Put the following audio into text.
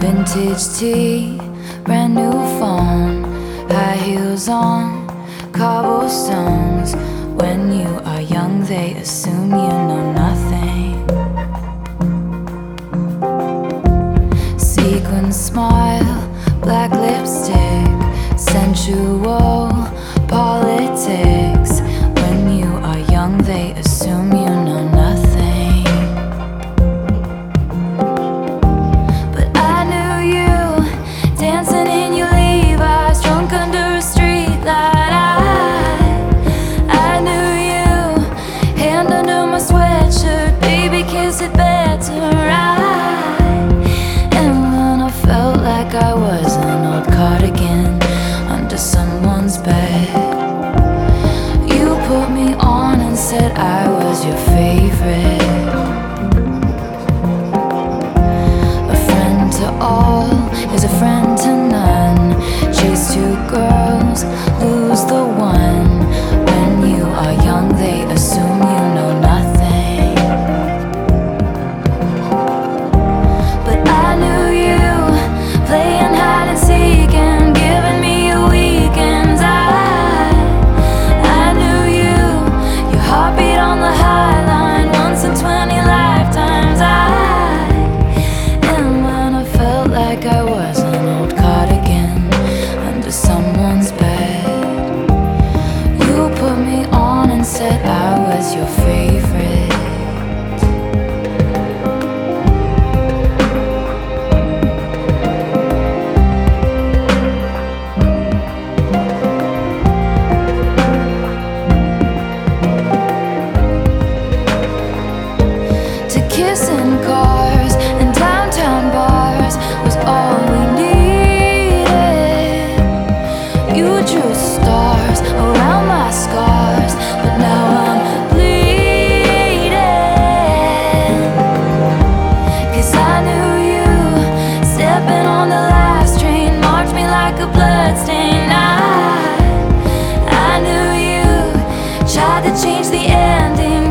Vintage tea, brand new phone, high heels on, cobblestones. When you are young, they assume you know nothing. Sequin smile, black lipstick, sensual politics. When you are young, they assume you know nothing. But I knew you, dancing in your Levi's, drunk under a street light. I knew you, hand under my sweatshirt, baby, kiss it better, right? And when I felt like I was an old cardigan under someone's bed, you put me on and said I was your favorite. A friend to all is a friend to none. Chase two girls, lose the one. When you are young, they assume you know nothing. But I knew you, playing hide and seek and giving me your weekends. I knew you, your heartbeat on the high line, once in 20 lifetimes. And when I felt like I was an old cardigan under someone's bed, you put me on and said I was your favorite. To kiss in cars and downtown bars was all we needed. You drew stars around my scars, but now I'm bleeding. 'Cause I knew you, stepping on the last train, marked me like a bloodstain. I knew you, tried to change the ending,